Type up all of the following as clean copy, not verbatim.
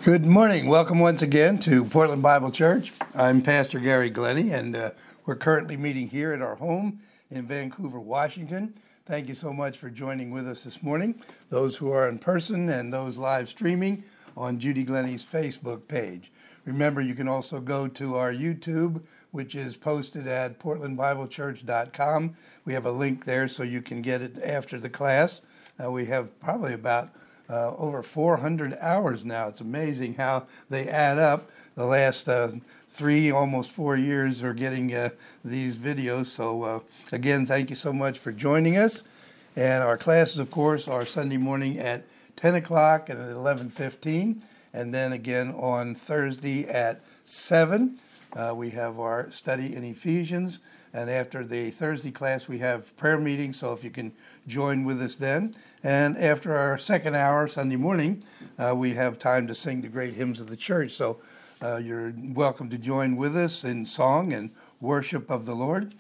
Good morning. Welcome once again to Portland Bible Church. I'm Pastor Gary Glennie, and we're currently meeting here at our home in Vancouver, Washington. Thank you so much for joining with us this morning, those who are in person and those live streaming on Judy Glennie's Facebook page. Remember, you can also go to our YouTube, which is posted at portlandbiblechurch.com. We have a link there so you can get it after the class. We have probably about over 400 hours now. It's amazing how they add up. The last 3, almost 4 years are getting these videos. So again, thank you so much for joining us. And our classes, of course, are Sunday morning at 10 o'clock and at 11:15. And then again on Thursday at 7. We have our study in Ephesians. And after the Thursday class, we have prayer meetings, so if you can join with us then. And after our second hour, Sunday morning, we have time to sing the great hymns of the church. So you're welcome to join with us in song and worship of the Lord.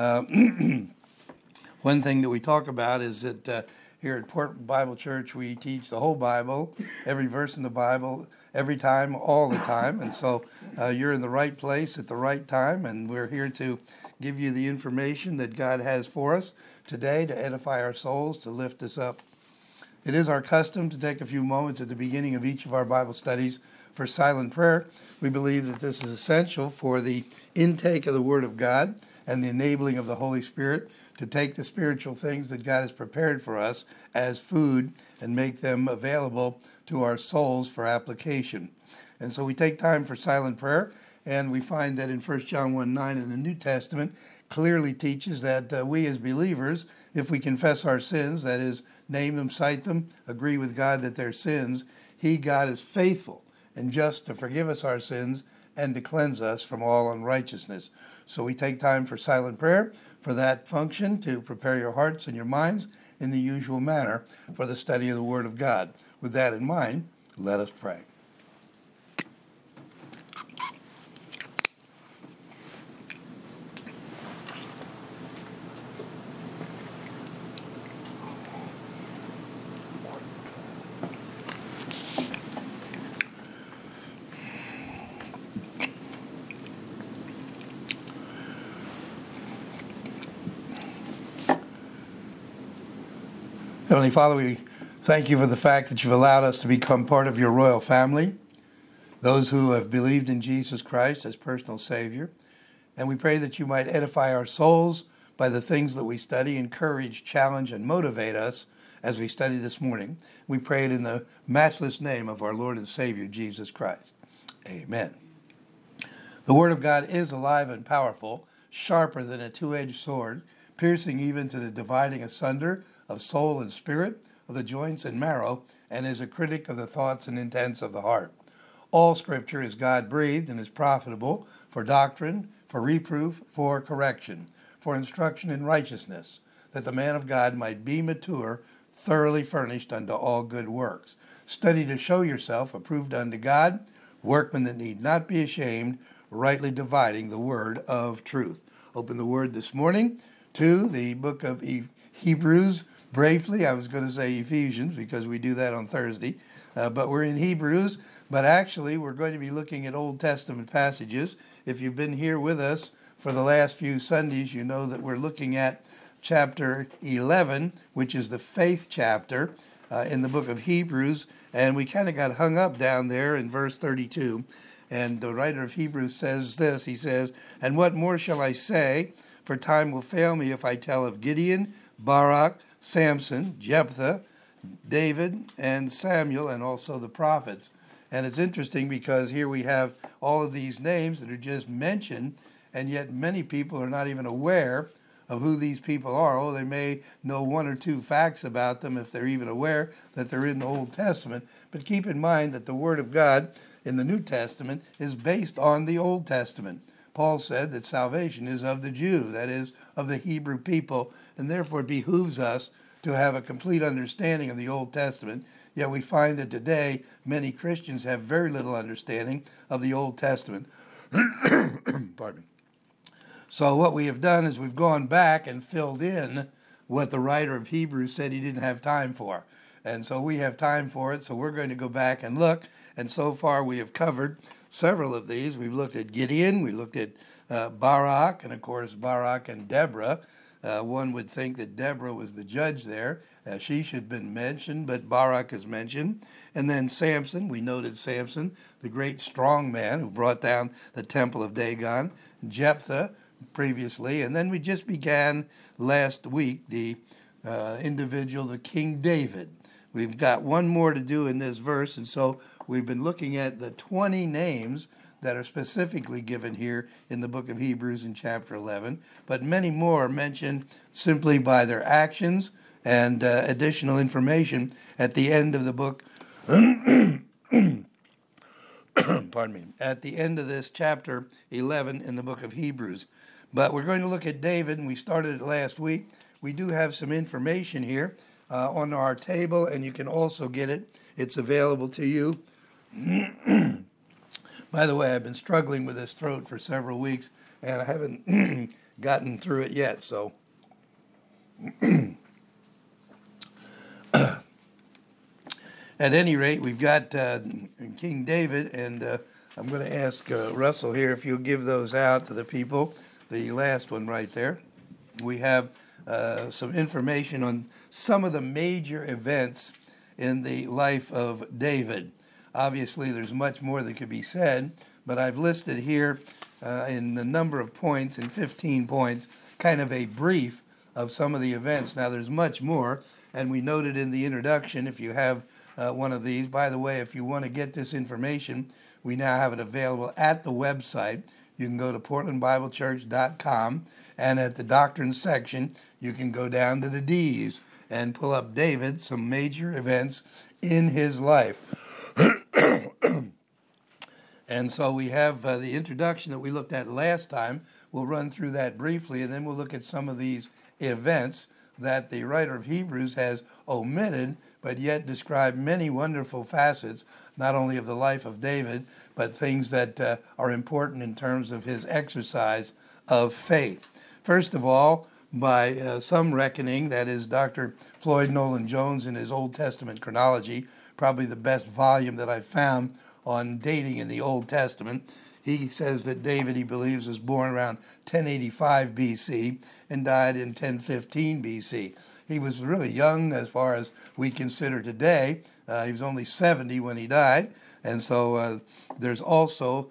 One thing that we talk about is that here at Portland Bible Church, we teach the whole Bible, every verse in the Bible, every time, all the time. And so you're in the right place at the right time, and we're here to give you the information that God has for us today to edify our souls, to lift us up. It is our custom to take a few moments at the beginning of each of our Bible studies for silent prayer. We believe that this is essential for the intake of the Word of God and the enabling of the Holy Spirit to take the spiritual things that God has prepared for us as food and make them available to our souls for application. And so we take time for silent prayer, and we find that in 1 John 1:9 in the New Testament clearly teaches that we as believers, if we confess our sins, that is, name them, cite them, agree with God that they're sins, God, is faithful and just to forgive us our sins and to cleanse us from all unrighteousness. So we take time for silent prayer for that function, to prepare your hearts and your minds in the usual manner for the study of the Word of God. With that in mind, let us pray. Heavenly Father, we thank you for the fact that you've allowed us to become part of your royal family, those who have believed in Jesus Christ as personal Savior. And we pray that you might edify our souls by the things that we study, encourage, challenge, and motivate us as we study this morning. We pray it in the matchless name of our Lord and Savior, Jesus Christ. Amen. The Word of God is alive and powerful, sharper than a two-edged sword, piercing even to the dividing asunder of soul and spirit, of the joints and marrow, and is a critic of the thoughts and intents of the heart. All Scripture is God-breathed and is profitable for doctrine, for reproof, for correction, for instruction in righteousness, that the man of God might be mature, thoroughly furnished unto all good works. Study to show yourself approved unto God, workmen that need not be ashamed, rightly dividing the word of truth. Open the word this morning to the book of Hebrews. Briefly, I was going to say Ephesians because we do that on Thursday, but we're in Hebrews. But actually, we're going to be looking at Old Testament passages. If you've been here with us for the last few Sundays, you know that we're looking at chapter 11, which is the faith chapter in the book of Hebrews. And we kind of got hung up down there in verse 32. And the writer of Hebrews says this, he says, "And what more shall I say? For time will fail me if I tell of Gideon, Barak, Samson, Jephthah, David, and Samuel, and also the prophets." And it's interesting because here we have all of these names that are just mentioned, and yet many people are not even aware of who these people are. Oh, they may know one or two facts about them if they're even aware that they're in the Old Testament. But keep in mind that the Word of God in the New Testament is based on the Old Testament. Paul said that salvation is of the Jew, that is, of the Hebrew people, and therefore it behooves us to have a complete understanding of the Old Testament. Yet we find that today many Christians have very little understanding of the Old Testament. Pardon me. So what we have done is we've gone back and filled in what the writer of Hebrews said he didn't have time for. And so we have time for it, so we're going to go back and look. And so far we have covered several of these. We've looked at Gideon, we looked at Barak, and of course Barak and Deborah. One would think that Deborah was the judge there. She should have been mentioned, but Barak is mentioned. And then Samson, we noted Samson, the great strong man who brought down the temple of Dagon. Jephthah previously. And then we just began last week the individual, the King David. We've got one more to do in this verse, and so we've been looking at the 20 names that are specifically given here in the book of Hebrews in chapter 11, but many more are mentioned simply by their actions and additional information at the end of the book. Pardon me, at the end of this chapter 11 in the book of Hebrews. But we're going to look at David, and we started it last week. We do have some information here on our table, and you can also get it. It's available to you. By the way, I've been struggling with this throat for several weeks, and I haven't gotten through it yet. So, at any rate, we've got King David, and I'm going to ask Russell here if you'll give those out to the people. The last one right there. We have some information on some of the major events in the life of David. Obviously, there's much more that could be said, but I've listed here in a number of points, in 15 points, kind of a brief of some of the events. Now, there's much more, and we noted in the introduction, if you have one of these. By the way, if you want to get this information, we now have it available at the website. You can go to portlandbiblechurch.com, and at the Doctrine section, you can go down to the D's and pull up David, some major events in his life. And so we have the introduction that we looked at last time. We'll run through that briefly, and then we'll look at some of these events that the writer of Hebrews has omitted, but yet describe many wonderful facets, not only of the life of David, but things that are important in terms of his exercise of faith. First of all, by some reckoning, that is Dr. Floyd Nolan Jones in his Old Testament chronology, probably the best volume that I've found on dating in the Old Testament. He says that David, he believes, was born around 1085 BC and died in 1015 BC. He was really young as far as we consider today. He was only 70 when he died. And so there's also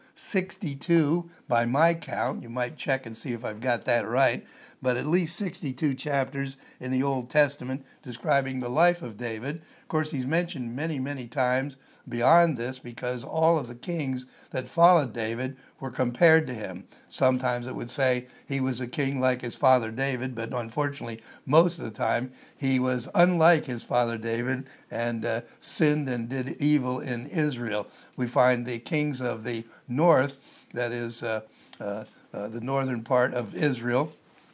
62 by my count. You might check and see if I've got that right. But at least 62 chapters in the Old Testament describing the life of David. Of course, he's mentioned many, many times beyond this because all of the kings that followed David were compared to him. Sometimes it would say he was a king like his father David, but unfortunately, most of the time, he was unlike his father David and sinned and did evil in Israel. We find the kings of the north, that is the northern part of Israel,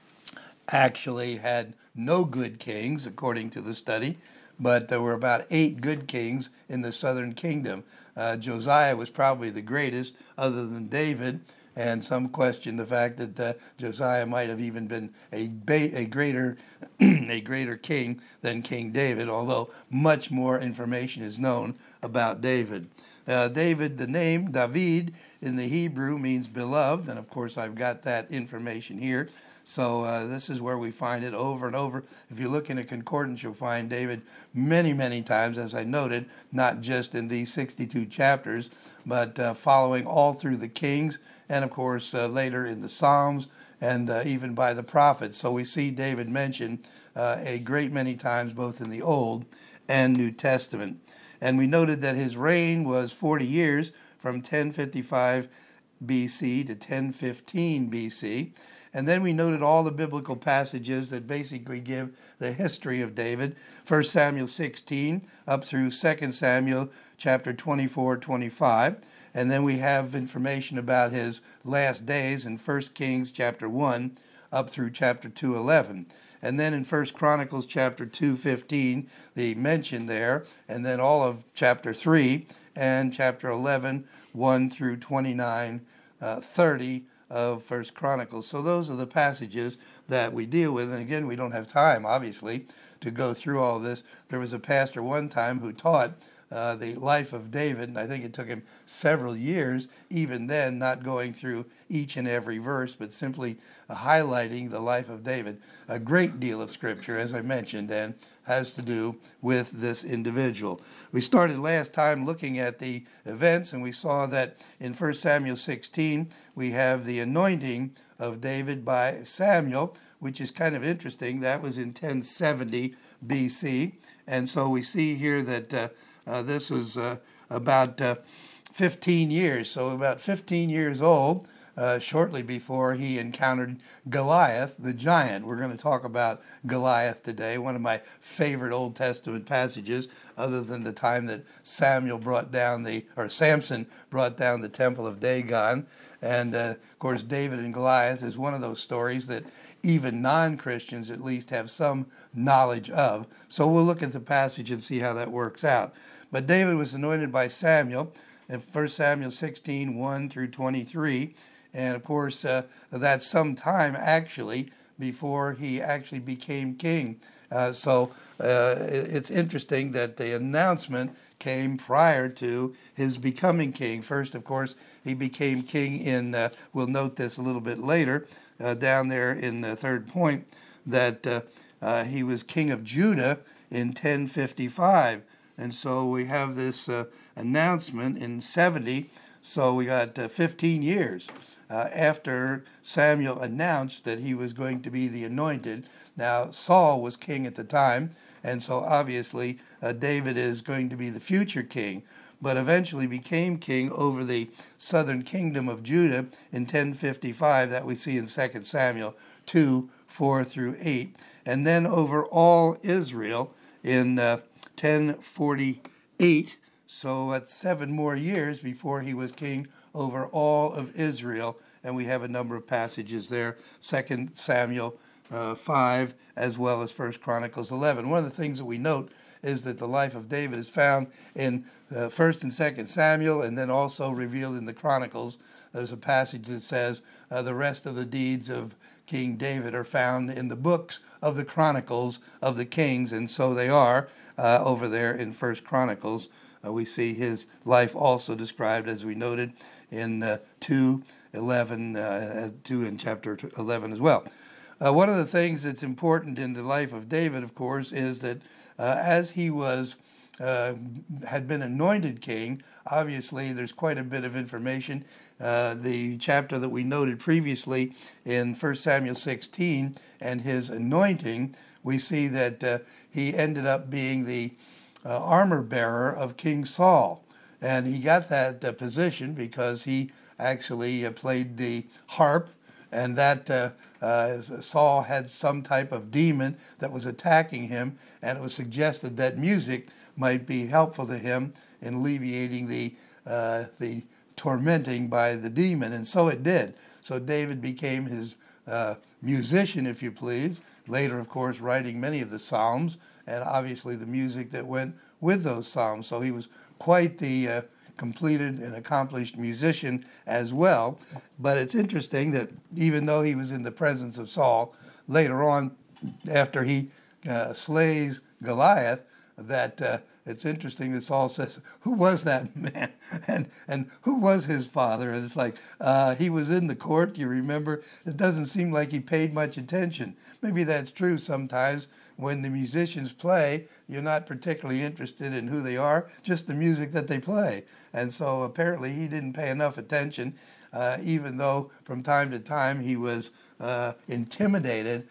actually had no good kings, according to the study, but there were about 8 good kings in the southern kingdom. Josiah was probably the greatest, other than David, and some question the fact that Josiah might have even been a greater a greater king than King David, although much more information is known about David. David, the name David in the Hebrew means beloved, and of course I've got that information here. So this is where we find it over and over. If you look in a concordance, you'll find David many, many times, as I noted, not just in these 62 chapters, but following all through the Kings, and of course later in the Psalms, and even by the prophets. So we see David mentioned a great many times, both in the Old and New Testament. And we noted that his reign was 40 years, from 1055 BC to 1015 BC. And then we noted all the biblical passages that basically give the history of David. 1 Samuel 16 up through 2 Samuel chapter 24, 25. And then we have information about his last days in 1 Kings chapter 1 up through chapter 2:11. And then in 1 Chronicles chapter 2:15, the mention there, and then all of chapter 3 and chapter 11, 1 through 29, 30 of First Chronicles. So those are the passages that we deal with. And again, we don't have time, obviously, to go through all this. There was a pastor one time who taught the life of David, and I think it took him several years, even then, not going through each and every verse, but simply highlighting the life of David. A great deal of scripture, as I mentioned, and has to do with this individual. We started last time looking at the events, and we saw that in 1 Samuel 16, we have the anointing of David by Samuel, which is kind of interesting. That was in 1070 BC, and so we see here that this was about 15 years, so about 15 years old, shortly before he encountered Goliath, the giant. We're going to talk about Goliath today, one of my favorite Old Testament passages, other than the time that Samson brought down the temple of Dagon. And, of course, David and Goliath is one of those stories that even non-Christians at least have some knowledge of. So we'll look at the passage and see how that works out. But David was anointed by Samuel in 1 Samuel 16, 1 through 23. And, of course, that's some time, actually, before he actually became king. So it's interesting that the announcement came prior to his becoming king. First, of course, he became king in, we'll note this a little bit later, down there in the third point, that he was king of Judah in 1055. And so we have this announcement in 70, so we got 15 years after Samuel announced that he was going to be the anointed. Now, Saul was king at the time, and so obviously David is going to be the future king, but eventually became king over the southern kingdom of Judah in 1055, that we see in 2 Samuel 2, 4 through 8, and then over all Israel in 1048, so that's 7 more years before he was king over all of Israel, and we have a number of passages there, 2 Samuel 5, as well as 1 Chronicles 11. One of the things that we note is that the life of David is found in 1 and 2 Samuel, and then also revealed in the Chronicles. There's a passage that says the rest of the deeds of King David are found in the books of the Chronicles of the Kings, and so they are over there in 1 Chronicles. We see his life also described, as we noted, in 2:11, 2 in chapter 11 as well. One of the things that's important in the life of David, of course, is that as he was had been anointed king, obviously there's quite a bit of information. The chapter that we noted previously in 1 Samuel 16 and his anointing, we see that he ended up being the armor bearer of King Saul. And he got that position because he actually played the harp, and that Saul had some type of demon that was attacking him, and it was suggested that music might be helpful to him in alleviating the tormenting by the demon, and so it did. So David became his musician, if you please, later, of course, writing many of the Psalms, and obviously the music that went with those Psalms. So he was quite the completed and accomplished musician as well. But it's interesting that even though he was in the presence of Saul, later on, after he slays Goliath, that it's interesting that Saul says, who was that man? And who was his father? And it's like, he was in the court, you remember? It doesn't seem like he paid much attention. Maybe that's true sometimes. When the musicians play, you're not particularly interested in who they are, just the music that they play. And so apparently he didn't pay enough attention, even though from time to time he was intimidated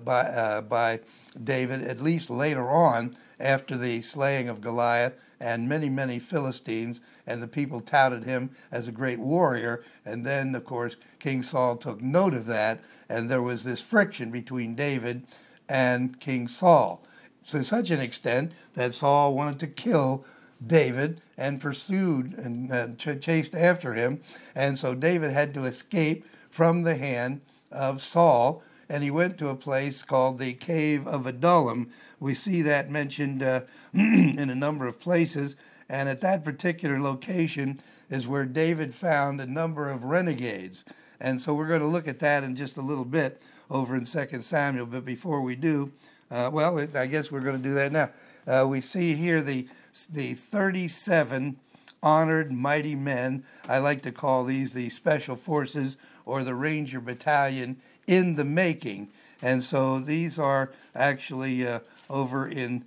by David, at least later on, after the slaying of Goliath and many, many Philistines, and the people touted him as a great warrior. And then, of course, King Saul took note of that, and there was this friction between David and King Saul, to such an extent that Saul wanted to kill David and pursued and chased after him. And so David had to escape from the hand of Saul, and he went to a place called the Cave of Adullam. We see that mentioned in a number of places, And at that particular location is where David found a number of renegades. And so we're going to look at that in just a little bit over in 2 Samuel. But before we do, I guess we're going to do that now. We see here the 37 honored mighty men. I like to call these the Special Forces or the Ranger Battalion in the making. And so these are actually over in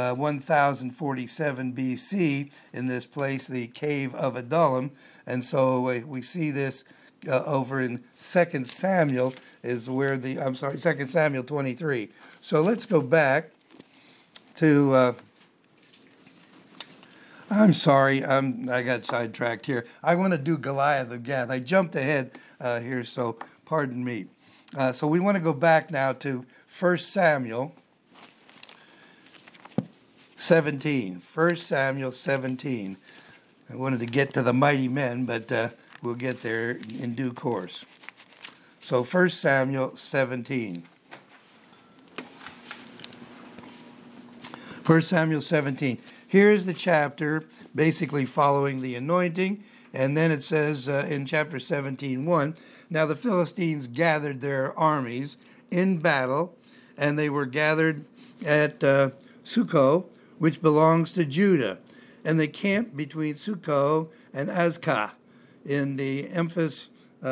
1047 BC in this place, the Cave of Adullam. And so we see this over in 2 Samuel is where 2 Samuel 23. So let's go back to, I got sidetracked here. I want to do Goliath of Gath. I jumped ahead here, so pardon me. So we want to go back now to 1 Samuel 17. 1 Samuel 17. I wanted to get to the mighty men, but we'll get there in due course. So 1 Samuel 17. 1 Samuel 17. Here's the chapter basically following the anointing. And then it says in chapter 17:1, now the Philistines gathered their armies in battle, and they were gathered at Succoth, which belongs to Judah. And they camped between Succoth and Azekah in the Ephes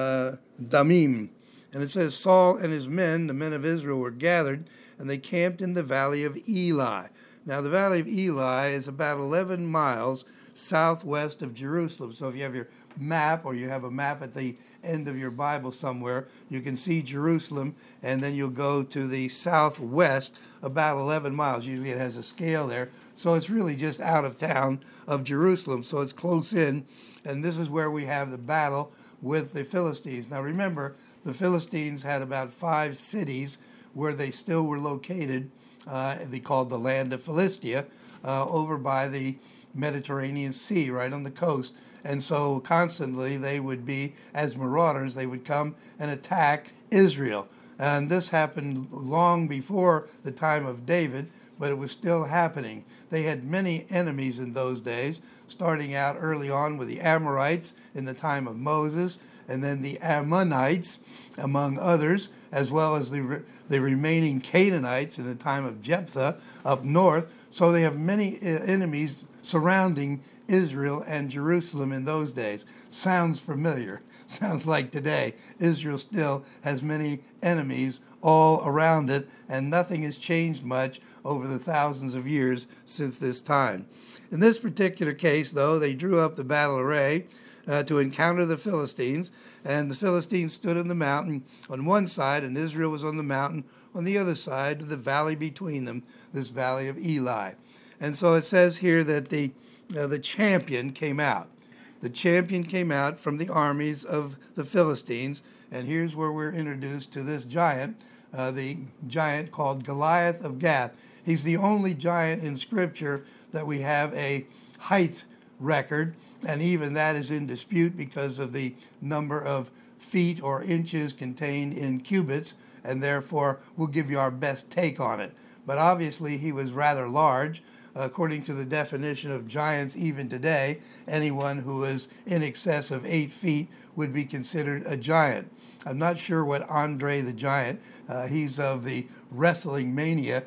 Damim. And it says Saul and his men, the men of Israel, were gathered, and they camped in the valley of Eli. Now, the Valley of Eli is about 11 miles southwest of Jerusalem. So if you have your map or you have a map at the end of your Bible somewhere, you can see Jerusalem, and then you'll go to the southwest about 11 miles. Usually it has a scale there. So it's really just out of town of Jerusalem. So it's close in, and this is where we have the battle with the Philistines. Now remember, the Philistines had about 5 cities where they still were located. They called the land of Philistia, over by the Mediterranean Sea, right on the coast. And so constantly they would be, as marauders, they would come and attack Israel. And this happened long before the time of David, but it was still happening. They had many enemies in those days, starting out early on with the Amorites in the time of Moses, and then the Ammonites, among others, as well as the remaining Canaanites in the time of Jephthah up north. So they have many enemies surrounding Israel and Jerusalem in those days. Sounds familiar. Sounds like today. Israel still has many enemies all around it, and nothing has changed much over the thousands of years since this time. In this particular case, though, they drew up the battle array to encounter the Philistines, and the Philistines stood on the mountain on one side, and Israel was on the mountain on the other side, with the valley between them, this valley of Eli. And so it says here that the champion came out. The champion came out from the armies of the Philistines, and here's where we're introduced to this giant, the giant called Goliath of Gath. He's the only giant in Scripture that we have a height record, and even that is in dispute because of the number of feet or inches contained in cubits, and therefore we'll give you our best take on it. But obviously he was rather large. According to the definition of giants even today, anyone who is in excess of 8 feet would be considered a giant. I'm not sure what Andre the Giant, he's of the Wrestling Mania.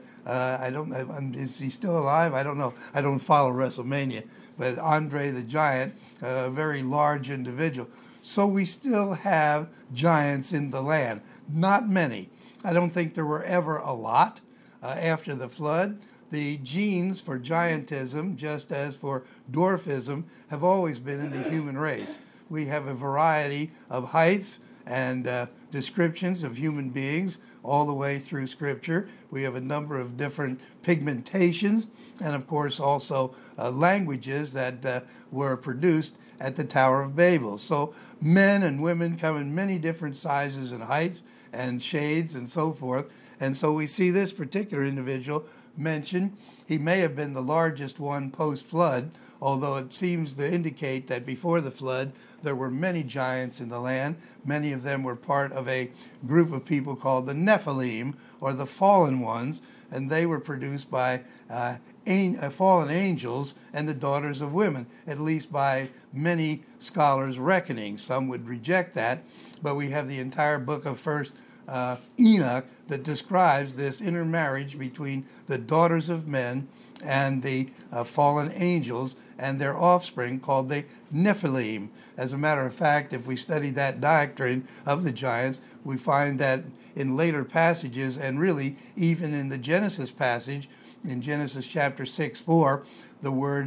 Is he still alive? I don't know. I don't follow WrestleMania. But Andre the Giant, a very large individual. So we still have giants in the land. Not many. I don't think there were ever a lot after the flood. The genes for giantism, just as for dwarfism, have always been in the human race. We have a variety of heights and descriptions of human beings all the way through Scripture. We have a number of different pigmentations, and of course also languages that were produced at the Tower of Babel. So men and women come in many different sizes and heights and shades and so forth. And so we see this particular individual mentioned. He may have been the largest one post-flood, although it seems to indicate that before the flood, there were many giants in the land. Many of them were part of a group of people called the Nephilim, or the fallen ones, and they were produced by fallen angels and the daughters of women, at least by many scholars' reckoning. Some would reject that, but we have the entire book of First Enoch that describes this intermarriage between the daughters of men and the fallen angels and their offspring called the Nephilim. As a matter of fact, if we study that doctrine of the giants, we find that in later passages, and really even in the Genesis passage, in Genesis chapter 6:4, the word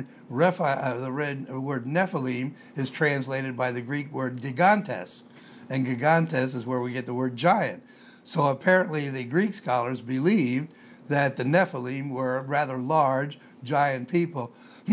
Nephilim is translated by the Greek word gigantes, and gigantes is where we get the word giant. So apparently the Greek scholars believed that the Nephilim were rather large, giant people,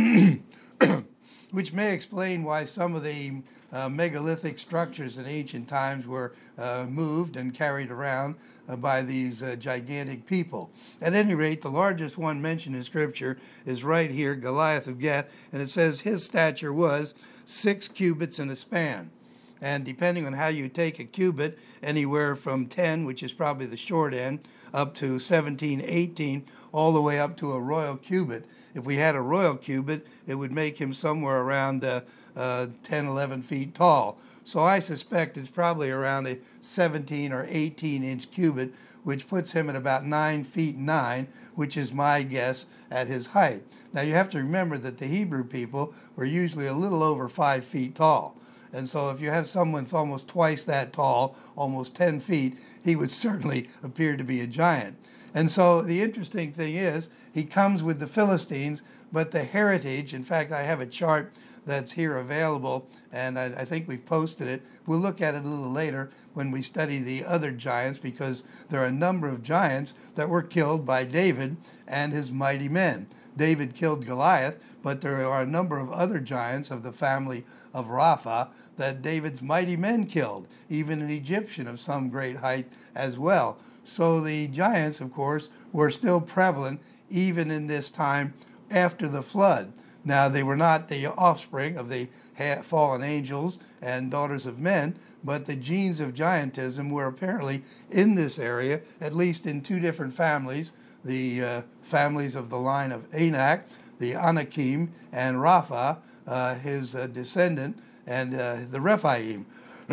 which may explain why some of the megalithic structures in ancient times were moved and carried around by these gigantic people. At any rate, the largest one mentioned in Scripture is right here, Goliath of Gath, and it says his stature was 6 cubits and a span. And depending on how you take a cubit, anywhere from 10, which is probably the short end, up to 17, 18, all the way up to a royal cubit. If we had a royal cubit, it would make him somewhere around 10, 11 feet tall. So I suspect it's probably around a 17 or 18-inch cubit, which puts him at about 9 feet 9, which is my guess at his height. Now you have to remember that the Hebrew people were usually a little over 5 feet tall. And so if you have someone that's almost twice that tall, almost 10 feet, he would certainly appear to be a giant. And so the interesting thing is, he comes with the Philistines, but the heritage, in fact, I have a chart that's here available, and I think we've posted it. We'll look at it a little later when we study the other giants, because there are a number of giants that were killed by David and his mighty men. David killed Goliath, but there are a number of other giants of the family of Rapha that David's mighty men killed, even an Egyptian of some great height as well. So the giants, of course, were still prevalent even in this time after the flood. Now, they were not the offspring of the fallen angels and daughters of men, but the genes of giantism were apparently in this area, at least in 2 different families, the families of the line of Anak, the Anakim, and Rapha, his descendant, and the Rephaim.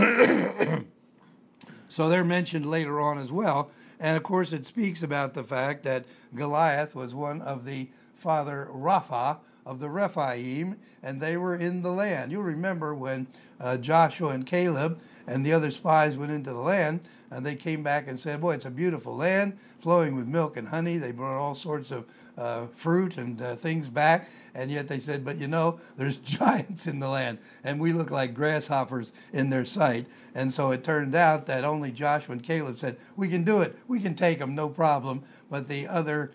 So they're mentioned later on as well. And of course, it speaks about the fact that Goliath was one of the father Rapha of the Rephaim, and they were in the land. You'll remember when Joshua and Caleb and the other spies went into the land, and they came back and said, boy, it's a beautiful land, flowing with milk and honey. They brought all sorts of fruit and things back, and yet they said, but you know, there's giants in the land, and we look like grasshoppers in their sight. And so it turned out that only Joshua and Caleb said, we can do it, we can take them, no problem. But the other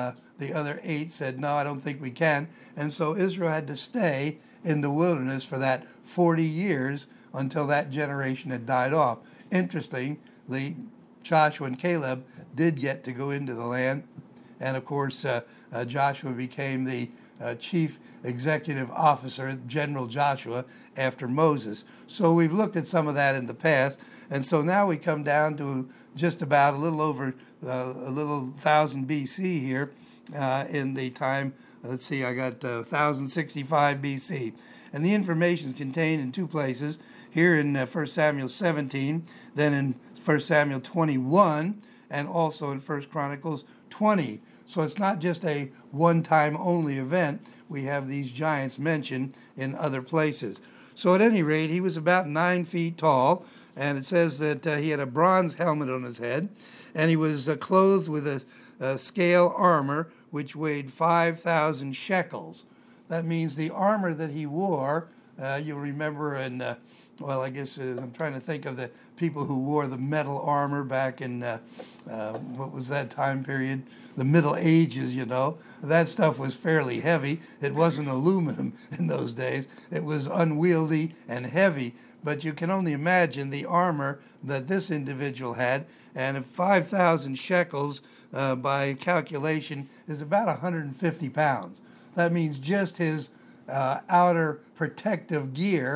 8 said, no, I don't think we can. And so Israel had to stay in the wilderness for that 40 years until that generation had died off. Interestingly, Joshua and Caleb did get to go into the land. And of course, Joshua became the chief executive officer, General Joshua, after Moses. So we've looked at some of that in the past. And so now we come down to just about a little over a little 1000 BC here in the time, let's see, I got 1065 BC. And the information is contained in 2 places, here in 1 Samuel 17, then in 1 Samuel 21, and also in 1 Chronicles 20. So it's not just a one-time only event. We have these giants mentioned in other places. So at any rate, he was about 9 feet tall, and it says that he had a bronze helmet on his head, and he was clothed with a scale armor which weighed 5,000 shekels. That means the armor that he wore, you'll remember in, I guess I'm trying to think of the people who wore the metal armor back in, what was that time period? The Middle Ages, you know. That stuff was fairly heavy. It wasn't aluminum in those days. It was unwieldy and heavy. But you can only imagine the armor that this individual had. And if 5,000 shekels, by calculation, is about 150 pounds. That means just his outer protective gear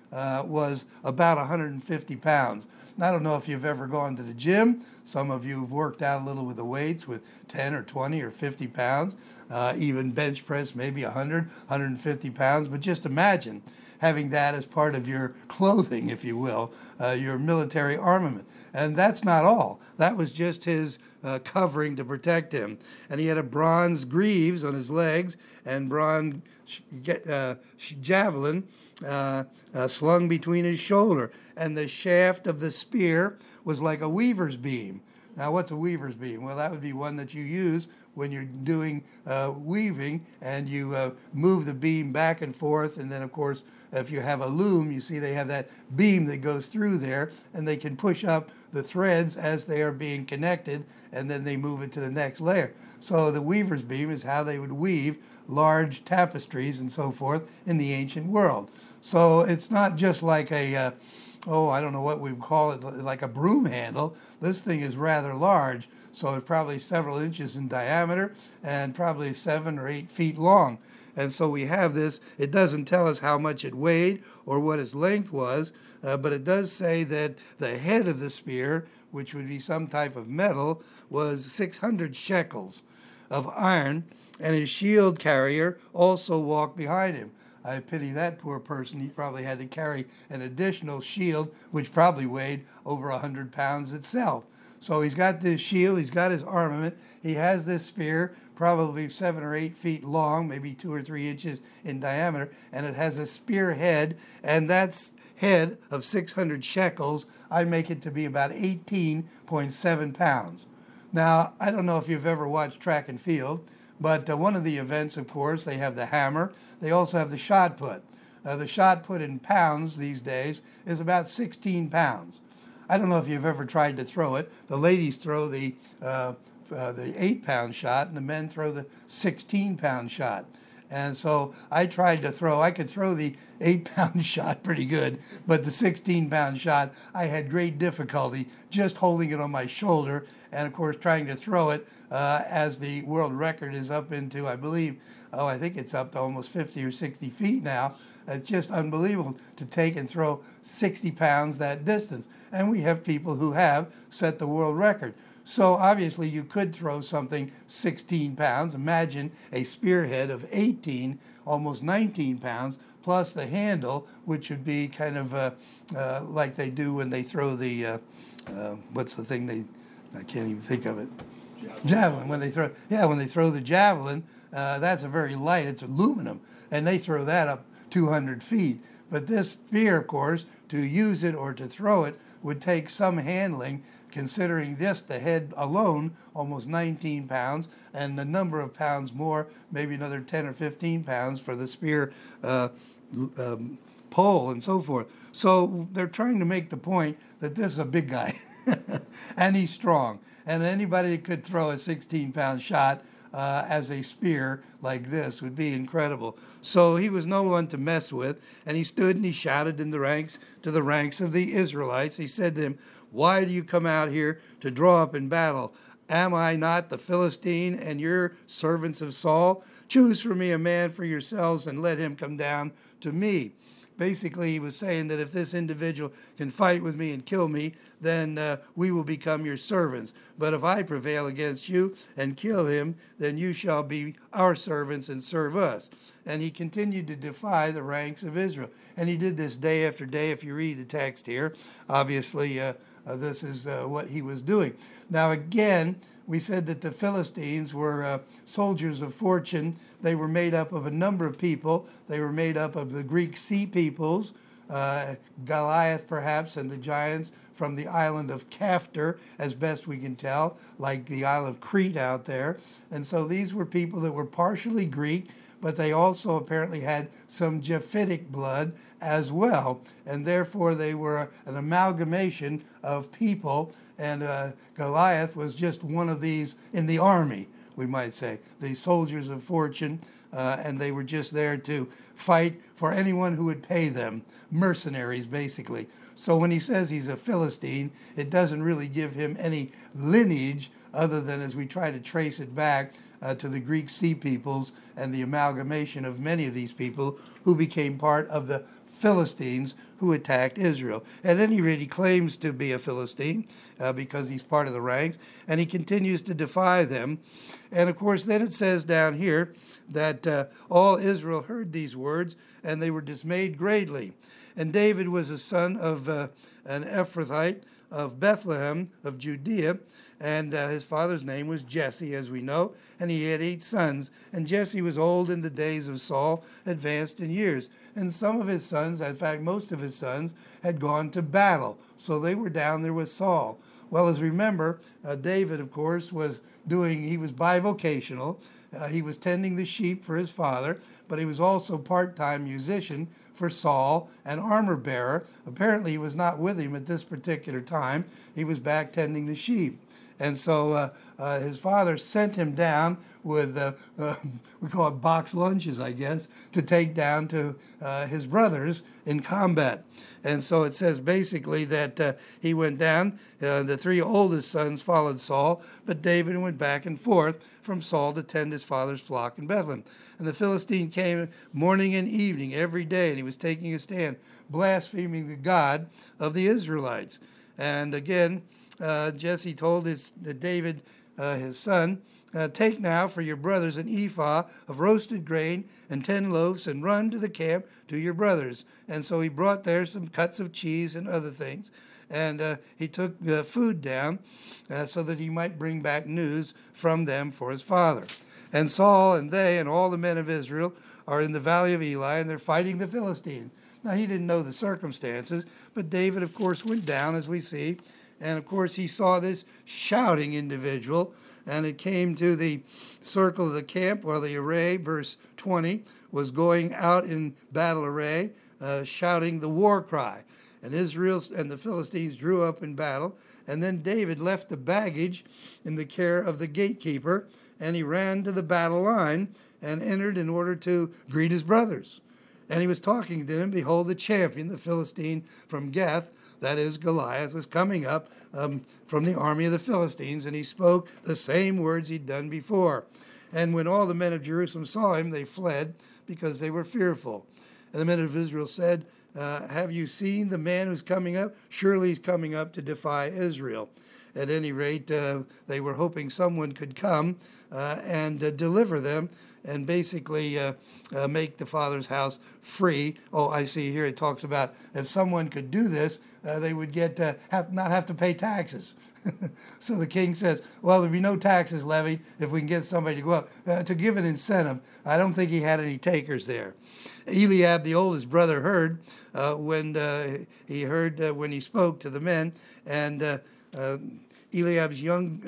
was about 150 pounds. And I don't know if you've ever gone to the gym. Some of you have worked out a little with the weights with 10 or 20 or 50 pounds, even bench press, maybe 100, 150 pounds. But just imagine having that as part of your clothing, if you will, your military armament. And that's not all. That was just his covering to protect him. And he had a bronze greaves on his legs and bronze javelin slung between his shoulder. And the shaft of the spear was like a weaver's beam. Now, what's a weaver's beam? Well, that would be one that you use when you're doing weaving, and you move the beam back and forth. And then, of course, if you have a loom, you see they have that beam that goes through there, and they can push up the threads as they are being connected, and then they move it to the next layer. So the weaver's beam is how they would weave large tapestries and so forth in the ancient world. So it's not just like a I don't know what we would call it, like a broom handle. This thing is rather large, so it's probably several inches in diameter and probably 7 or 8 feet long. And so we have this. It doesn't tell us how much it weighed or what its length was, but it does say that the head of the spear, which would be some type of metal, was 600 shekels of iron, and his shield carrier also walked behind him. I pity that poor person. He probably had to carry an additional shield, which probably weighed over 100 pounds itself. So he's got this shield, he's got his armament, he has this spear, probably 7 or 8 feet long, maybe 2 or 3 inches in diameter, and it has a spear head, and that's head of 600 shekels. I make it to be about 18.7 pounds. Now, I don't know if you've ever watched track and field, but one of the events, of course, they have the hammer. They also have the shot put. The shot put in pounds these days is about 16 pounds. I don't know if you've ever tried to throw it. The ladies throw the 8-pound shot, and the men throw the 16-pound shot. And so I tried to throw. I could throw the 8-pound shot pretty good, but the 16-pound shot, I had great difficulty just holding it on my shoulder, and of course trying to throw it as the world record is up into, I believe, I think it's up to almost 50 or 60 feet now. It's just unbelievable to take and throw 60 pounds that distance. And we have people who have set the world record. So obviously you could throw something 16 pounds. Imagine a spearhead of 18, almost 19 pounds, plus the handle, which would be kind of like they do when they throw the, what's the thing I can't even think of it. Javelin. When they throw the javelin, that's a very light, it's aluminum, and they throw that up 200 feet. But this spear, of course, to use it or to throw it would take some handling, considering this, the head alone, almost 19 pounds, and the number of pounds more, maybe another 10 or 15 pounds for the spear pole and so forth. So they're trying to make the point that this is a big guy, and he's strong. And anybody that could throw a 16-pound shot as a spear like this would be incredible. So he was no one to mess with, and he stood and he shouted in the ranks to the ranks of the Israelites. He said to them, "Why do you come out here to draw up in battle? Am I not the Philistine and your servants of Saul? Choose for me a man for yourselves and let him come down to me." Basically, he was saying that if this individual can fight with me and kill me, then we will become your servants. But if I prevail against you and kill him, then you shall be our servants and serve us. And he continued to defy the ranks of Israel. And he did this day after day. If you read the text here, obviously this is what he was doing. Now again, we said that the Philistines were soldiers of fortune. They were made up of a number of people. They were made up of the Greek sea peoples, Goliath perhaps, and the giants from the island of Caftor, as best we can tell, like the Isle of Crete out there. And so these were people that were partially Greek, but they also apparently had some Japhetic blood as well. And therefore they were an amalgamation of people. And Goliath was just one of these in the army, we might say, the soldiers of fortune, and they were just there to fight for anyone who would pay them, mercenaries basically. So when he says he's a Philistine, it doesn't really give him any lineage other than as we try to trace it back to the Greek sea peoples and the amalgamation of many of these people who became part of the Philistines who attacked Israel. At any rate, he claims to be a Philistine because he's part of the ranks, and he continues to defy them. And of course, then it says down here that all Israel heard these words, and they were dismayed greatly. And David was a son of an Ephrathite of Bethlehem of Judea, and his father's name was Jesse, as we know, and he had 8 sons. And Jesse was old in the days of Saul, advanced in years. And some of his sons, in fact, most of his sons, had gone to battle. So they were down there with Saul. Well, as remember, David, of course, he was bivocational. He was tending the sheep for his father, but he was also part-time musician for Saul and armor bearer. Apparently, he was not with him at this particular time. He was back tending the sheep. And so his father sent him down with, we call it box lunches, I guess, to take down to his brothers in combat. And so it says basically that he went down. The 3 oldest sons followed Saul, but David went back and forth from Saul to tend his father's flock in Bethlehem. And the Philistine came morning and evening every day, and he was taking a stand, blaspheming the God of the Israelites. And again, Jesse told David, his son, take now for your brothers an ephah of roasted grain and 10 loaves, and run to the camp to your brothers. And so he brought there some cuts of cheese and other things. And he took the food down so that he might bring back news from them for his father. And Saul and they and all the men of Israel are in the valley of Eli, and they're fighting the Philistines. Now, he didn't know the circumstances, but David, of course, went down, as we see. And, of course, he saw this shouting individual, and it came to the circle of the camp while the array, verse 20, was going out in battle array, shouting the war cry. And Israel and the Philistines drew up in battle. And then David left the baggage in the care of the gatekeeper, and he ran to the battle line and entered in order to greet his brothers. And he was talking to them. Behold, the champion, the Philistine from Gath, that is Goliath, was coming up from the army of the Philistines, and he spoke the same words he'd done before. And when all the men of Jerusalem saw him, they fled because they were fearful. And the men of Israel said, have you seen the man who's coming up? Surely he's coming up to defy Israel. At any rate, they were hoping someone could come and deliver them and basically make the Father's house free. Oh, I see here it talks about if someone could do this, they would not have to pay taxes. So the king says, well, there'll be no taxes levied if we can get somebody to go up. To give an incentive, I don't think he had any takers there. Eliab, the oldest brother, heard when he spoke to the men, and Eliab's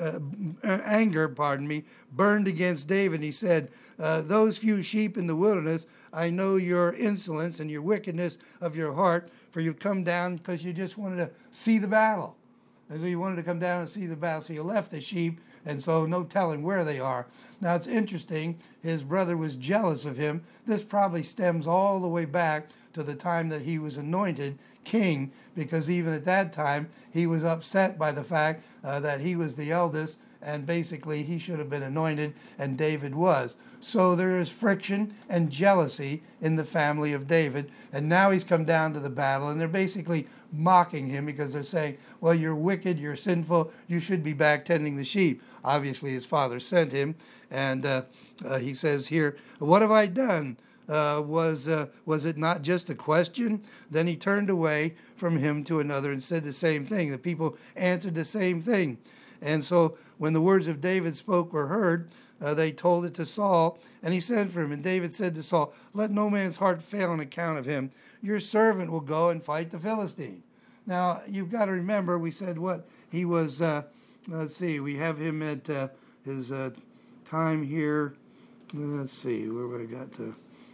anger, burned against David. He said, those few sheep in the wilderness, I know your insolence and your wickedness of your heart, for you've come down because you just wanted to see the battle. And so you wanted to come down and see the battle, so you left the sheep, and so no telling where they are. Now, it's interesting, his brother was jealous of him. This probably stems all the way back to the time that he was anointed king, because even at that time, he was upset by the fact that he was the eldest, and basically he should have been anointed, and David was. So there is friction and jealousy in the family of David, and now he's come down to the battle, and they're basically mocking him because they're saying, well, you're wicked, you're sinful, you should be back tending the sheep. Obviously his father sent him, and he says here, what have I done? Was it not just a question? Then he turned away from him to another and said the same thing. The people answered the same thing. And so when the words of David spoke were heard, they told it to Saul, and he sent for him. And David said to Saul, let no man's heart fail on account of him. Your servant will go and fight the Philistine. Now, you've got to remember, we said what? He was, let's see, we have him at his time here. Let's see, where we got to?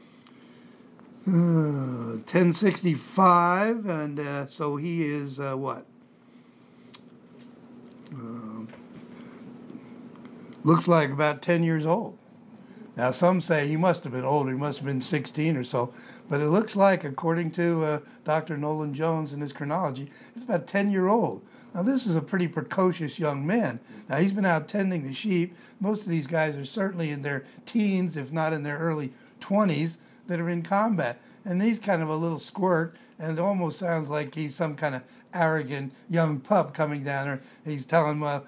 1065, and so he is what? Looks like about 10 years old. Now, some say he must have been older. He must have been 16 or so. But it looks like, according to Dr. Nolan Jones in his chronology, it's about a 10-year-old. Now, this is a pretty precocious young man. Now, he's been out tending the sheep. Most of these guys are certainly in their teens, if not in their early 20s, that are in combat. And he's kind of a little squirt, and it almost sounds like he's some kind of arrogant young pup coming down there. He's telling, well,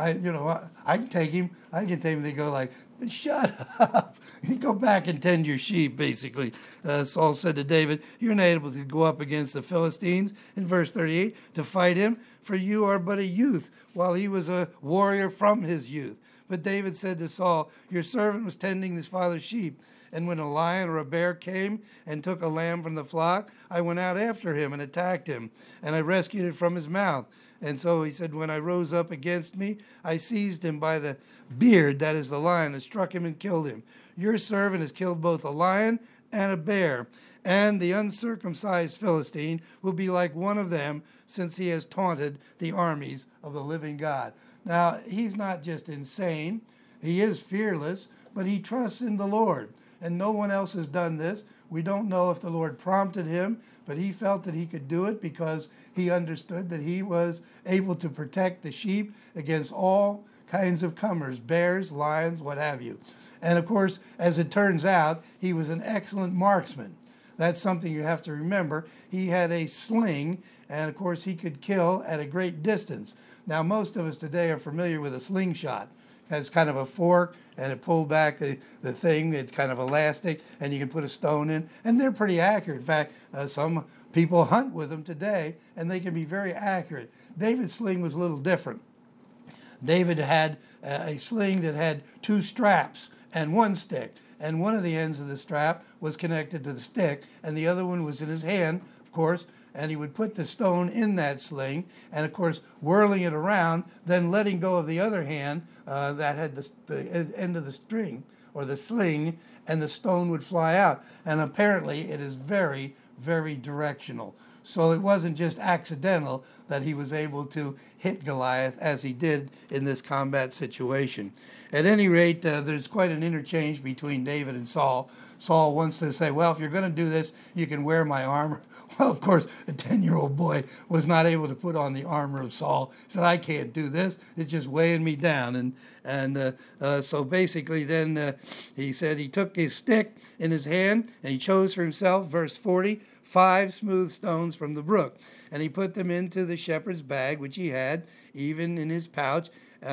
I can take him. I can take him. They go like, shut up. You go back and tend your sheep, basically. Saul said to David, you're not able to go up against the Philistines, in verse 38, to fight him, for you are but a youth, while he was a warrior from his youth. But David said to Saul, your servant was tending his father's sheep. And when a lion or a bear came and took a lamb from the flock, I went out after him and attacked him, and I rescued it from his mouth. And so he said, when I rose up against me, I seized him by the beard, that is the lion, and struck him and killed him. Your servant has killed both a lion and a bear, and the uncircumcised Philistine will be like one of them, since he has taunted the armies of the living God. Now, he's not just insane. He is fearless, but he trusts in the Lord. And no one else has done this. We don't know if the Lord prompted him, but he felt that he could do it because he understood that he was able to protect the sheep against all kinds of comers, bears, lions, what have you. And of course, as it turns out, he was an excellent marksman. That's something you have to remember. He had a sling, and of course, he could kill at a great distance. Now, most of us today are familiar with a slingshot. It's kind of a fork, and it pulled back the thing. It's kind of elastic, and you can put a stone in, and they're pretty accurate. In fact, some people hunt with them today, and they can be very accurate. David's sling was a little different. David had a sling that had two straps and one stick, and one of the ends of the strap was connected to the stick, and the other one was in his hand, of course, and he would put the stone in that sling, and of course, whirling it around, then letting go of the other hand that had the end of the string, or the sling, and the stone would fly out. And apparently, it is very, very directional. So it wasn't just accidental that he was able to hit Goliath as he did in this combat situation. At any rate, there's quite an interchange between David and Saul. Saul wants to say, well, if you're going to do this, you can wear my armor. Well, of course, a 10-year-old boy was not able to put on the armor of Saul. He said, I can't do this. It's just weighing me down. And so basically then he said he took his stick in his hand and he chose for himself, verse 40, 5 smooth stones from the brook. And he put them into the shepherd's bag, which he had, even in his pouch,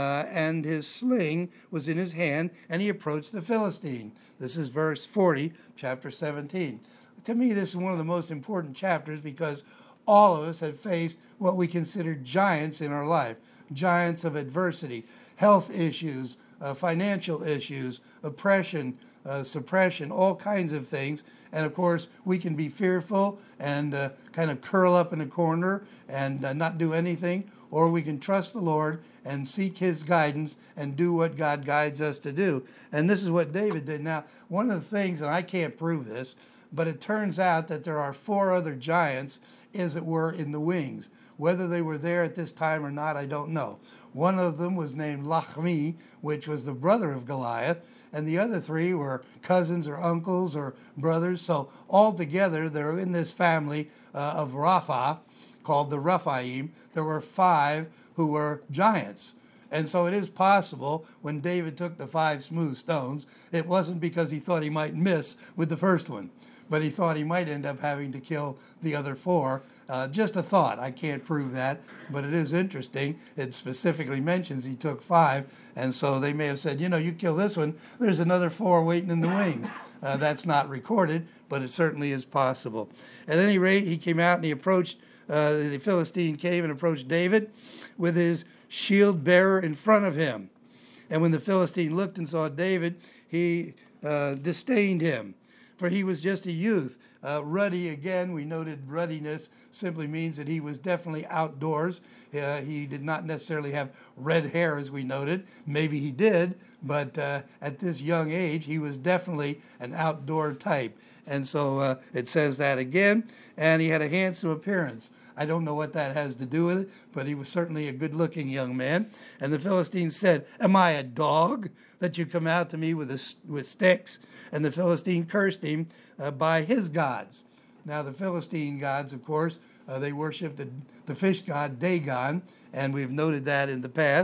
and his sling was in his hand, and he approached the Philistine. This is verse 40, chapter 17. To me, this is one of the most important chapters because all of us have faced what we consider giants in our life, giants of adversity, health issues, financial issues, oppression, suppression, all kinds of things. And of course, we can be fearful and kind of curl up in a corner and not do anything, or we can trust the Lord and seek his guidance and do what God guides us to do. And this is what David did. Now, one of the things, and I can't prove this, but it turns out that there are 4 other giants, as it were, in the wings. Whether they were there at this time or not, I don't know. One of them was named Lachmi, which was the brother of Goliath, and the other 3 were cousins or uncles or brothers. So altogether, they're in this family of Rapha, called the Rephaim. There were 5 who were giants. And so it is possible when David took the 5 smooth stones, it wasn't because he thought he might miss with the first one, but he thought he might end up having to kill the other 4. Just a thought. I can't prove that, but it is interesting. It specifically mentions he took 5, and so they may have said, you kill this one, there's another 4 waiting in the wings. That's not recorded, but it certainly is possible. At any rate, he came out and he approached, the Philistine came and approached David with his shield bearer in front of him. And when the Philistine looked and saw David, he disdained him, for he was just a youth. Ruddy, again, we noted ruddiness simply means that he was definitely outdoors. He did not necessarily have red hair, as we noted. Maybe he did, but at this young age, he was definitely an outdoor type. And so it says that again. And he had a handsome appearance. I don't know what that has to do with it, but he was certainly a good-looking young man. And the Philistine said, am I a dog that you come out to me with sticks? And the Philistine cursed him by his gods. Now, the Philistine gods, of course, they worshiped the fish god Dagon, and we've noted that in the past.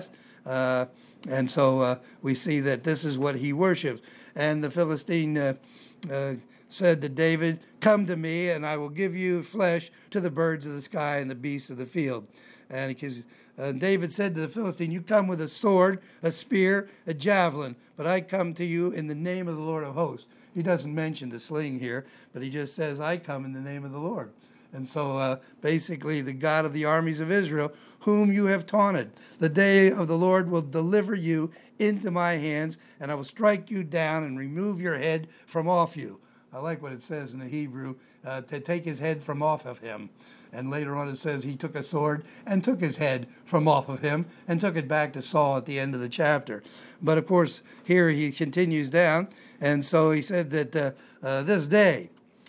And so we see that this is what he worships. And the Philistine said to David, "Come to me, and I will give you flesh to the birds of the sky and the beasts of the field." And because David said to the Philistine, "You come with a sword, a spear, a javelin, but I come to you in the name of the Lord of hosts." He doesn't mention the sling here, but he just says, "I come in the name of the Lord." And so basically, the God of the armies of Israel, whom you have taunted, the day of the Lord will deliver you into my hands, and I will strike you down and remove your head from off you. I like what it says in the Hebrew, to take his head from off of him. And later on it says he took a sword and took his head from off of him and took it back to Saul at the end of the chapter. But of course, here he continues down. And so he said that this day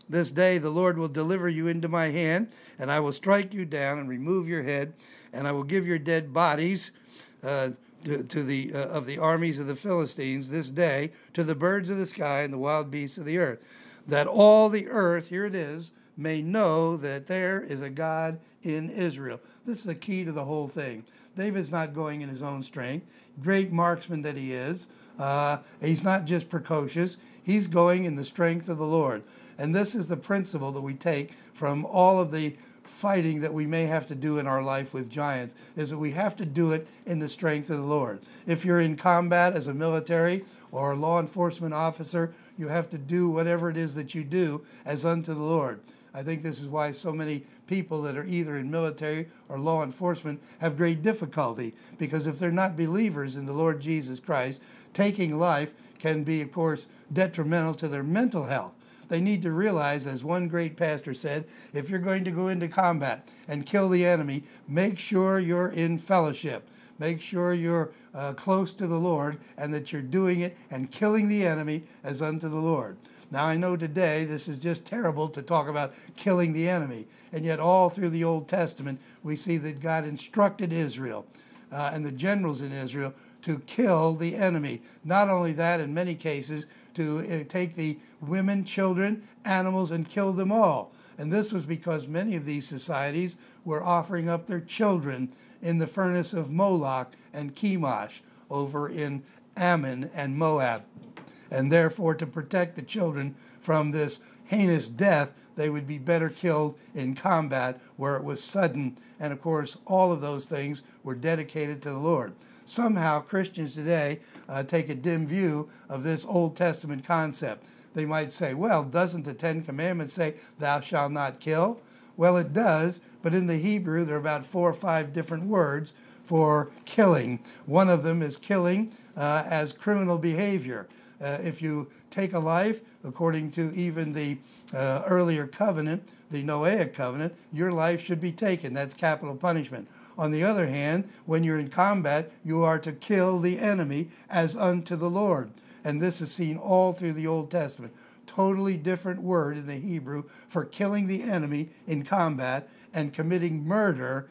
the Lord will deliver you into my hand, and I will strike you down and remove your head, and I will give your dead bodies to the of the armies of the Philistines this day to the birds of the sky and the wild beasts of the earth, that all the earth, here it is, may know that there is a God in Israel. This is the key to the whole thing. David's not going in his own strength. Great marksman that he is. He's not just precocious. He's going in the strength of the Lord. And this is the principle that we take from all of the fighting that we may have to do in our life with giants, is that we have to do it in the strength of the Lord. If you're in combat as a military or a law enforcement officer, you have to do whatever it is that you do as unto the Lord. I think this is why so many people that are either in military or law enforcement have great difficulty, because if they're not believers in the Lord Jesus Christ, taking life can be, of course, detrimental to their mental health. They need to realize, as one great pastor said, if you're going to go into combat and kill the enemy, make sure you're in fellowship. Make sure you're close to the Lord and that you're doing it and killing the enemy as unto the Lord. Now, I know today this is just terrible to talk about killing the enemy, and yet all through the Old Testament we see that God instructed Israel and the generals in Israel to kill the enemy. Not only that, in many cases, to take the women, children, animals, and kill them all. And this was because many of these societies were offering up their children in the furnace of Moloch and Chemosh over in Ammon and Moab. And therefore, to protect the children from this heinous death, they would be better killed in combat where it was sudden. And of course, all of those things were dedicated to the Lord. Somehow, Christians today take a dim view of this Old Testament concept. They might say, well, doesn't the Ten Commandments say, "Thou shalt not kill"? Well, it does, but in the Hebrew, there are about 4 or 5 different words for killing. One of them is killing as criminal behavior. If you take a life, according to even the earlier covenant, the Noahic covenant, your life should be taken. That's capital punishment. On the other hand, when you're in combat, you are to kill the enemy as unto the Lord. And this is seen all through the Old Testament. Totally different word in the Hebrew for killing the enemy in combat and committing murder,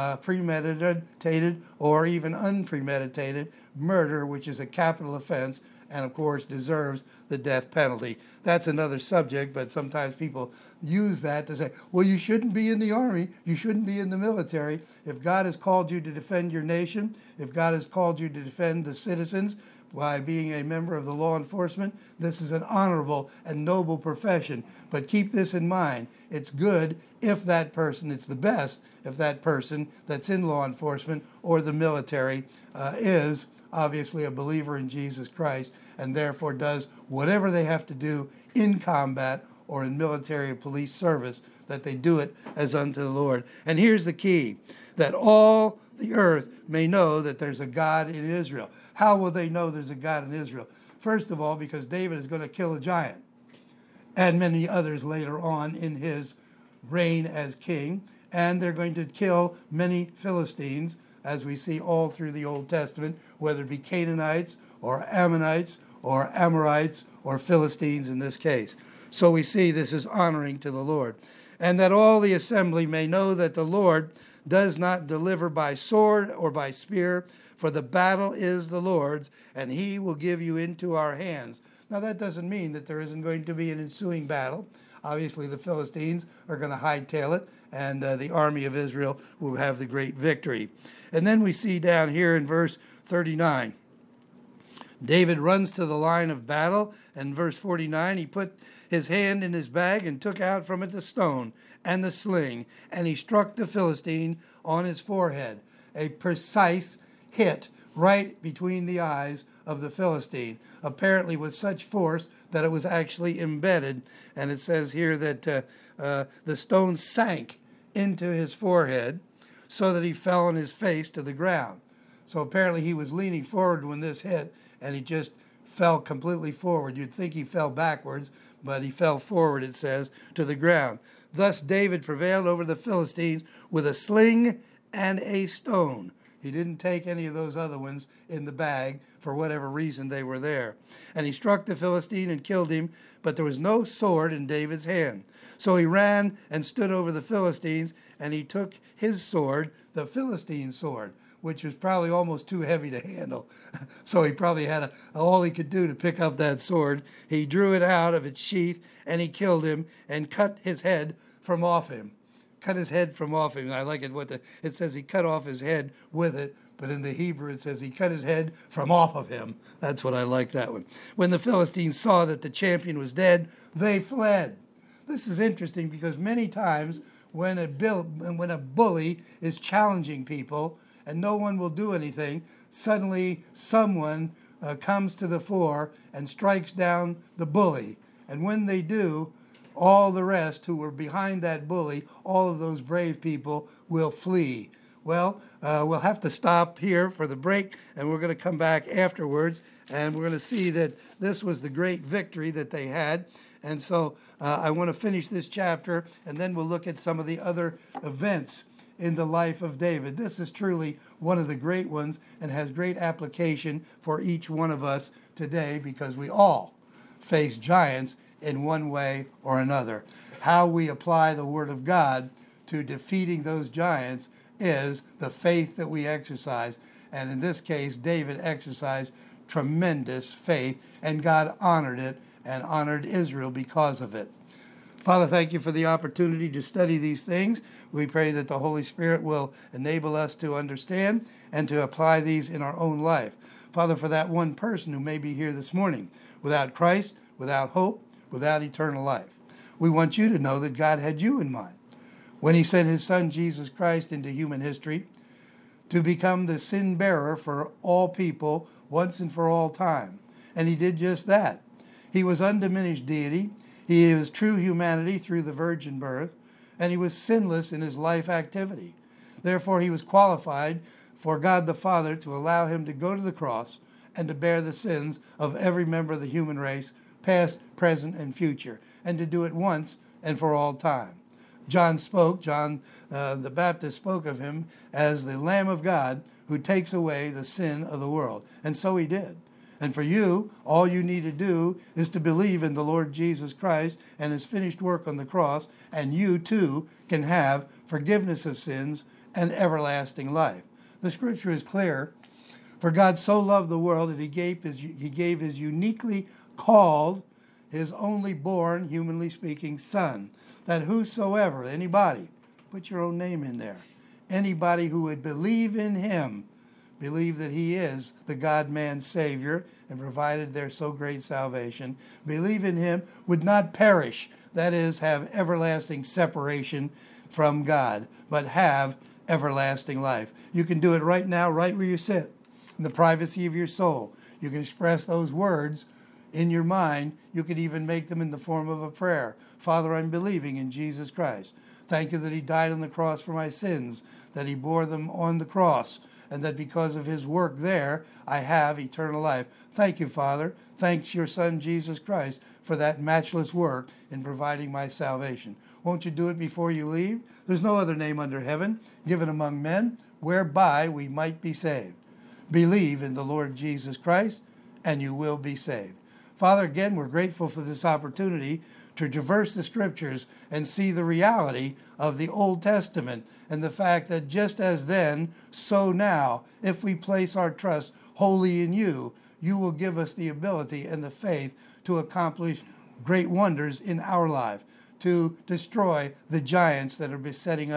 premeditated or even unpremeditated murder, which is a capital offense and, of course, deserves the death penalty. That's another subject, but sometimes people use that to say, well, you shouldn't be in the army, you shouldn't be in the military. If God has called you to defend your nation, if God has called you to defend the citizens, by being a member of the law enforcement, this is an honorable and noble profession. But keep this in mind. It's good if that person, it's the best if that person that's in law enforcement or the military is obviously a believer in Jesus Christ and therefore does whatever they have to do in combat or in military or police service, that they do it as unto the Lord. And here's the key, that all the earth may know that there's a God in Israel. How will they know there's a God in Israel? First of all, because David is going to kill a giant, and many others later on in his reign as king, and they're going to kill many Philistines, as we see all through the Old Testament, whether it be Canaanites or Ammonites or Amorites or Philistines in this case. So we see this is honoring to the Lord. And that all the assembly may know that the Lord does not deliver by sword or by spear, for the battle is the Lord's, and he will give you into our hands. Now, that doesn't mean that there isn't going to be an ensuing battle. Obviously, the Philistines are going to hightail it, and the army of Israel will have the great victory. And then we see down here in verse 39. David runs to the line of battle, and verse 49, he put his hand in his bag and took out from it the stone and the sling, and he struck the Philistine on his forehead. A precise hit right between the eyes of the Philistine, apparently with such force that it was actually embedded. And it says here that the stone sank into his forehead so that he fell on his face to the ground. So apparently he was leaning forward when this hit, and he just fell completely forward. You'd think he fell backwards, but he fell forward, it says, to the ground. Thus David prevailed over the Philistines with a sling and a stone. He didn't take any of those other ones in the bag for whatever reason they were there. And he struck the Philistine and killed him, but there was no sword in David's hand. So he ran and stood over the Philistines, and he took his sword, the Philistine sword, which was probably almost too heavy to handle. So he probably had all he could do to pick up that sword. He drew it out of its sheath, and he killed him and cut his head from off him. Cut his head from off him. I like it it says he cut off his head with it, but in the Hebrew it says he cut his head from off of him. That's what I like, that one. When the Philistines saw that the champion was dead, they fled. This is interesting because many times when a bully is challenging people and no one will do anything, suddenly someone comes to the fore and strikes down the bully. And when they do, all the rest who were behind that bully, all of those brave people will flee. Well, we'll have to stop here for the break, and we're going to come back afterwards, and we're going to see that this was the great victory that they had. And so I want to finish this chapter, and then we'll look at some of the other events in the life of David. This is truly one of the great ones and has great application for each one of us today because we all face giants in one way or another. How we apply the Word of God to defeating those giants is the faith that we exercise. And in this case, David exercised tremendous faith, and God honored it and honored Israel because of it. Father, thank you for the opportunity to study these things. We pray that the Holy Spirit will enable us to understand and to apply these in our own life. Father, for that one person who may be here this morning without Christ, without hope, without eternal life, we want you to know that God had you in mind when he sent his Son, Jesus Christ, into human history to become the sin bearer for all people once and for all time. And he did just that. He was undiminished deity. He was true humanity through the virgin birth, and he was sinless in his life activity. Therefore, he was qualified for God the Father to allow him to go to the cross and to bear the sins of every member of the human race, past, present, and future, and to do it once and for all time. John the Baptist spoke of him as the Lamb of God who takes away the sin of the world. And so he did. And for you, all you need to do is to believe in the Lord Jesus Christ and his finished work on the cross, and you too can have forgiveness of sins and everlasting life. The scripture is clear. For God so loved the world that he gave his uniquely called, his only born, humanly speaking, Son, that whosoever, anybody, put your own name in there, anybody who would believe in him, believe that he is the God-man Savior and provided their so great salvation, believe in him, would not perish, that is, have everlasting separation from God, but have everlasting life. You can do it right now, right where you sit, in the privacy of your soul. You can express those words in your mind. You could even make them in the form of a prayer. Father, I'm believing in Jesus Christ. Thank you that he died on the cross for my sins, that he bore them on the cross, and that because of his work there, I have eternal life. Thank you, Father. Thanks your Son, Jesus Christ, for that matchless work in providing my salvation. Won't you do it before you leave? There's no other name under heaven given among men whereby we might be saved. Believe in the Lord Jesus Christ, and you will be saved. Father, again, we're grateful for this opportunity to traverse the scriptures and see the reality of the Old Testament and the fact that just as then, so now, if we place our trust wholly in you, you will give us the ability and the faith to accomplish great wonders in our life, to destroy the giants that are besetting us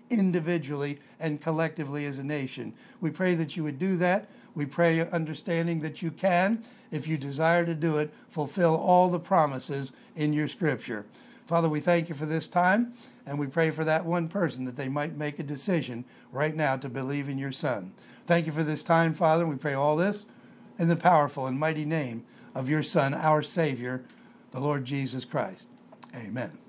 individually and collectively as a nation. We pray that you would do that. We pray understanding that you can, if you desire to do it, fulfill all the promises in your scripture. Father, we thank you for this time, and we pray for that one person that they might make a decision right now to believe in your Son. Thank you for this time, Father, and we pray all this in the powerful and mighty name of your Son, our Savior, the Lord Jesus Christ. Amen.